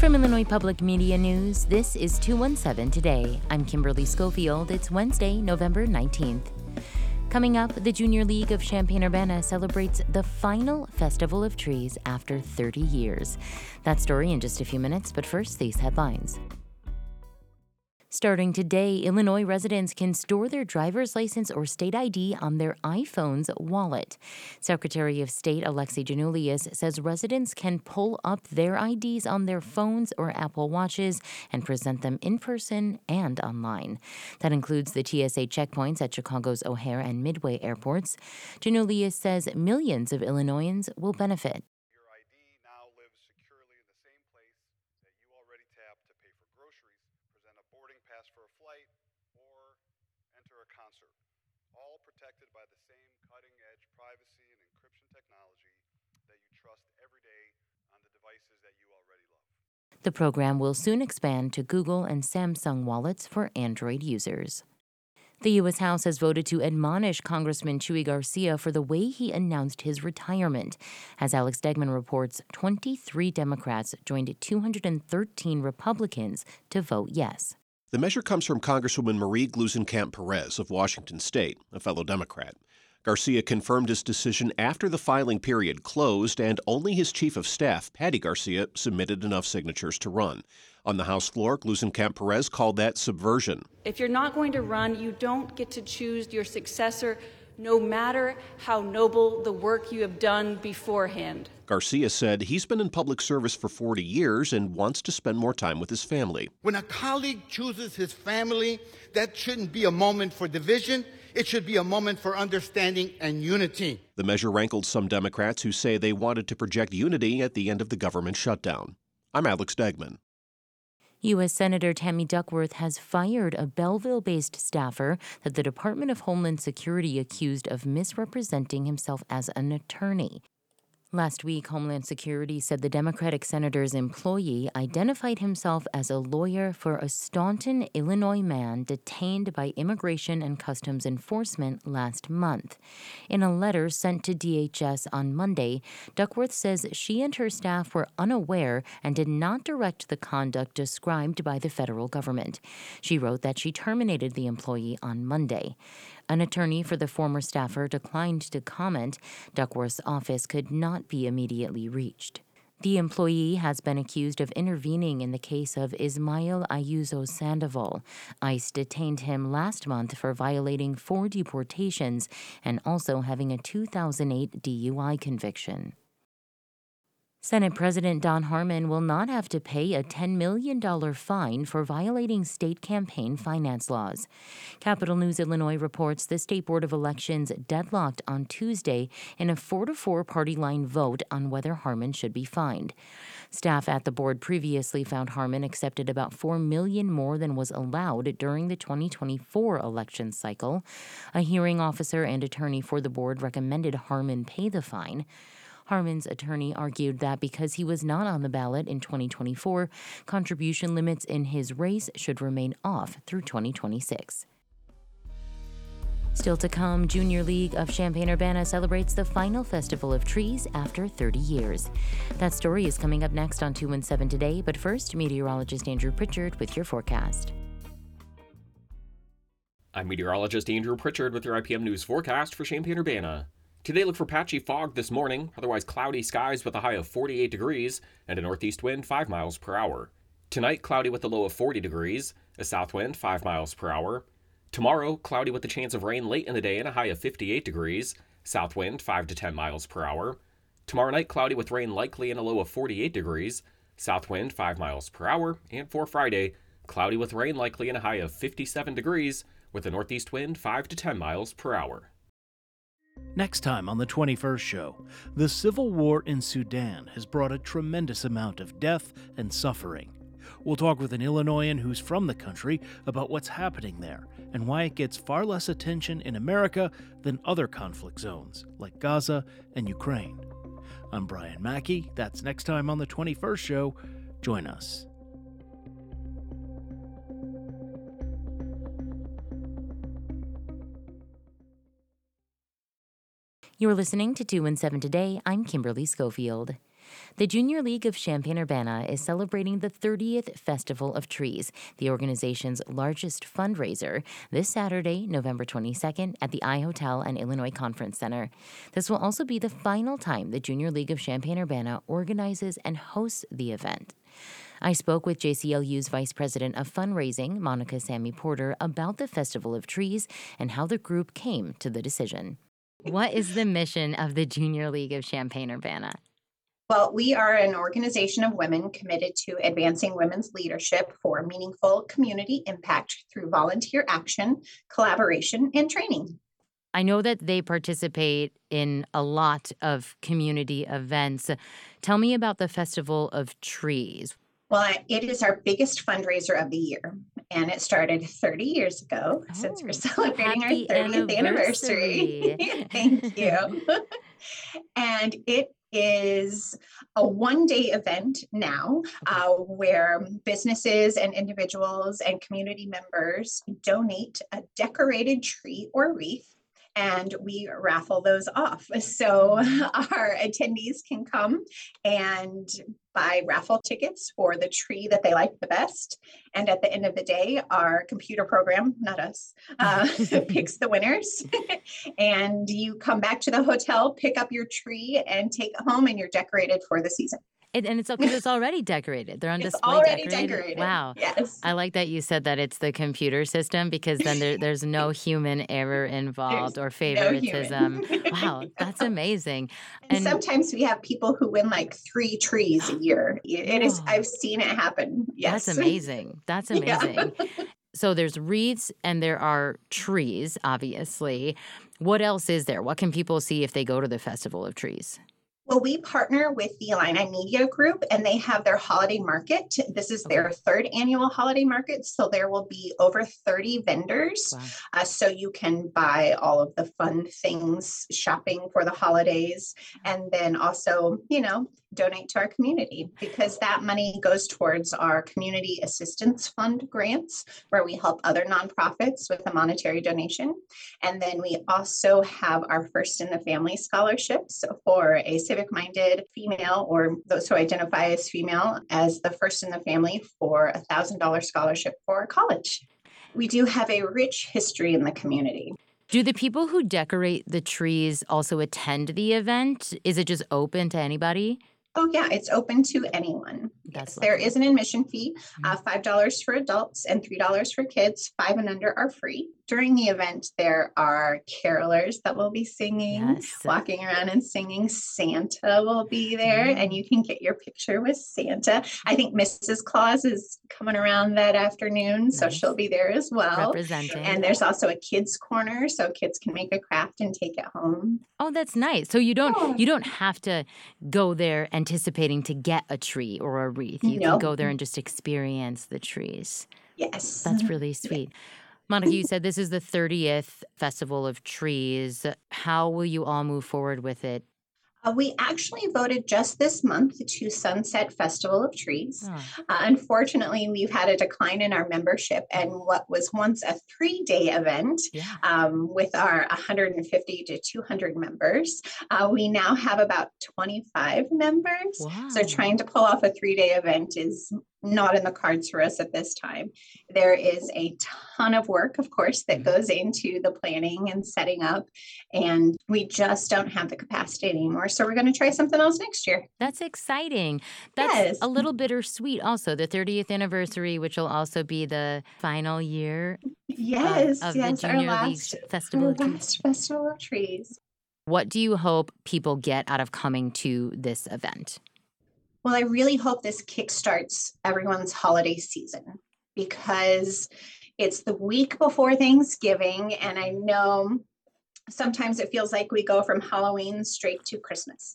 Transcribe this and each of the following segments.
From Illinois Public Media News, this is 217 Today. I'm Kimberly Schofield. It's Wednesday, November 19th. Coming up, the Junior League of Champaign-Urbana celebrates the final Festival of Trees after 30 years. That story in just a few minutes, but first, these headlines. Starting today, Illinois residents can store their driver's license or state ID on their iPhone's wallet. Secretary of State Alexi Giannoulias says residents can pull up their IDs on their phones or Apple Watches and present them in person and online. That includes the TSA checkpoints at Chicago's O'Hare and Midway airports. Giannoulias says millions of Illinoisans will benefit. Pass for a flight or enter a concert, all protected by the same cutting-edge privacy and encryption technology that you trust every day on the devices that you already love. The program will soon expand to Google and Samsung wallets for Android users. The U.S. House has voted to admonish Congressman Chuy Garcia for the way he announced his retirement. As Alex Degman reports, 23 Democrats joined 213 Republicans to vote yes. The measure comes from Congresswoman Marie Gluesenkamp-Perez of Washington State, a fellow Democrat. Garcia confirmed his decision after the filing period closed, and only his chief of staff, Patty Garcia, submitted enough signatures to run. On the House floor, Gluesenkamp-Perez called that subversion. If you're not going to run, you don't get to choose your successor, no matter how noble the work you have done beforehand. Garcia said he's been in public service for 40 years and wants to spend more time with his family. When a colleague chooses his family, that shouldn't be a moment for division. It should be a moment for understanding and unity. The measure rankled some Democrats who say they wanted to project unity at the end of the government shutdown. I'm Alex Degman. U.S. Senator Tammy Duckworth has fired a Belleville-based staffer that the Department of Homeland Security accused of misrepresenting himself as an attorney. Last week, Homeland Security said the Democratic senator's employee identified himself as a lawyer for a Staunton, Illinois man detained by Immigration and Customs Enforcement last month. In a letter sent to DHS on Monday, Duckworth says she and her staff were unaware and did not direct the conduct described by the federal government. She wrote that she terminated the employee on Monday. An attorney for the former staffer declined to comment. Duckworth's office could not be immediately reached. The employee has been accused of intervening in the case of Ismael Ayuso Sandoval. ICE detained him last month for violating 4 deportations and also having a 2008 DUI conviction. Senate President Don Harmon will not have to pay a $10 million fine for violating state campaign finance laws. Capitol News Illinois reports the State Board of Elections deadlocked on Tuesday in a 4-4 party line vote on whether Harmon should be fined. Staff at the board previously found Harmon accepted about $4 million more than was allowed during the 2024 election cycle. A hearing officer and attorney for the board recommended Harmon pay the fine. Harmon's attorney argued that because he was not on the ballot in 2024, contribution limits in his race should remain off through 2026. Still to come, Junior League of Champaign-Urbana celebrates the final Festival of Trees after 30 years. That story is coming up next on 217 Today, but first, meteorologist Andrew Pritchard with your forecast. I'm meteorologist Andrew Pritchard with your IPM News forecast for Champaign-Urbana. Today, look for patchy fog this morning, otherwise cloudy skies with a high of 48 degrees and a northeast wind 5 miles per hour. Tonight, cloudy with a low of 40 degrees, a south wind 5 miles per hour. Tomorrow, cloudy with a chance of rain late in the day and a high of 58 degrees, south wind 5 to 10 miles per hour. Tomorrow night, cloudy with rain likely and a low of 48 degrees, south wind 5 miles per hour. And for Friday, cloudy with rain likely and a high of 57 degrees with a northeast wind 5 to 10 miles per hour. Next time on the 21st show, the civil war in Sudan has brought a tremendous amount of death and suffering. We'll talk with an Illinoisan who's from the country about what's happening there and why it gets far less attention in America than other conflict zones like Gaza and Ukraine. I'm Brian Mackey. That's next time on the 21st show. Join us. You're listening to 217 Today. I'm Kimberly Schofield. The Junior League of Champaign-Urbana is celebrating the 30th Festival of Trees, the organization's largest fundraiser, this Saturday, November 22nd, at the iHotel and Illinois Conference Center. This will also be the final time the Junior League of Champaign-Urbana organizes and hosts the event. I spoke with JCLU's Vice President of Fundraising, Monica Sammy Porter, about the Festival of Trees and how the group came to the decision. What is the mission of the Junior League of Champaign-Urbana? Well, we are an organization of women committed to advancing women's leadership for meaningful community impact through volunteer action, collaboration, and training. I know that they participate in a lot of community events. Tell me about the Festival of Trees. Well, it is our biggest fundraiser of the year, and it started 30 years ago since we're celebrating our 30th anniversary. Thank you. And it is a one-day event now where businesses and individuals and community members donate a decorated tree or wreath, and we raffle those off. So our attendees can come and buy raffle tickets for the tree that they like the best. And at the end of the day, our computer program, not us, picks the winners. And you come back to the hotel, pick up your tree, and take it home, and you're decorated for the season. And it's already decorated. They're on display. It's already decorated. Wow. Yes. I like that you said that it's the computer system, because then there's no human error involved or favoritism. Wow, that's amazing. And sometimes we have people who win like 3 trees a year. It is. I've seen it happen. Yes. That's amazing. That's amazing. Yeah. So there's wreaths and there are trees, obviously. What else is there? What can people see if they go to the Festival of Trees? Well, we partner with the Illini Media Group, and they have their holiday market. This is their 3rd annual holiday market, so there will be over 30 vendors. Wow. So you can buy all of the fun things, shopping for the holidays, and then also, donate to our community, because that money goes towards our Community Assistance Fund grants, where we help other nonprofits with a monetary donation. And then we also have our First in the Family scholarships for a civic-minded female, or those who identify as female, as the First in the Family for a $1,000 scholarship for college. We do have a rich history in the community. Do the people who decorate the trees also attend the event? Is it just open to anybody? Oh, yeah, it's open to anyone. Yes, there is an admission fee, $5 for adults and $3 for kids. 5 and under are free. During the event, there are carolers that will be singing, walking around and singing. Santa will be there, and you can get your picture with Santa. I think Mrs. Claus is coming around that afternoon, so she'll be there as well. Representing. And there's also a kids' corner, so kids can make a craft and take it home. Oh, that's nice. So you don't have to go there anticipating to get a tree or a wreath. You can go there and just experience the trees. Yes. That's really sweet. Monica, you said this is the 30th Festival of Trees. How will you all move forward with it? We actually voted just this month to sunset Festival of Trees. Unfortunately, we've had a decline in our membership, and what was once a 3-day event with our 150 to 200 members, we now have about 25 members. Wow. So trying to pull off a 3-day event is not in the cards for us at this time. There is a ton of work, of course, that goes into the planning and setting up, and we just don't have the capacity anymore. So we're going to try something else next year. That's exciting. That's a little bittersweet also, the 30th anniversary, which will also be the final year of the Junior League's Festival of Trees. Festival of Trees. What do you hope people get out of coming to this event? Well, I really hope this kickstarts everyone's holiday season, because it's the week before Thanksgiving, and I know sometimes it feels like we go from Halloween straight to Christmas.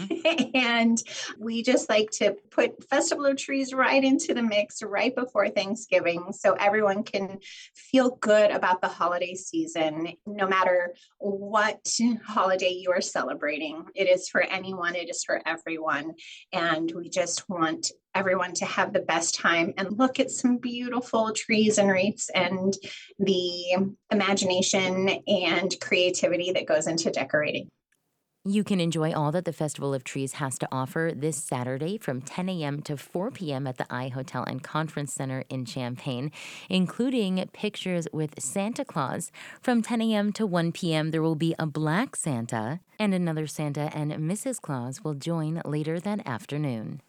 And we just like to put Festival of Trees right into the mix right before Thanksgiving, so everyone can feel good about the holiday season, no matter what holiday you are celebrating. It is for anyone, it is for everyone. And we just want everyone to have the best time and look at some beautiful trees and wreaths and the imagination and creativity that goes into decorating. You can enjoy all that the Festival of Trees has to offer this Saturday from 10 a.m. to 4 p.m. at the iHotel and Conference Center in Champaign, including pictures with Santa Claus. From 10 a.m. to 1 p.m., there will be a Black Santa, and another Santa and Mrs. Claus will join later that afternoon.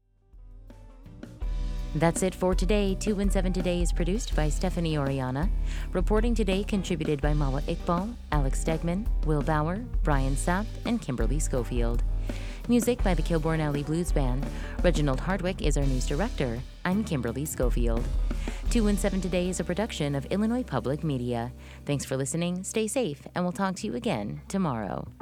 That's it for today. 2 in 7 Today is produced by Stephanie Oriana. Reporting today contributed by Mawa Iqbal, Alex Stegman, Will Bauer, Brian Sapp, and Kimberly Schofield. Music by the Kilbourne Alley Blues Band. Reginald Hardwick is our news director. I'm Kimberly Schofield. 2 in 7 Today is a production of Illinois Public Media. Thanks for listening, stay safe, and we'll talk to you again tomorrow.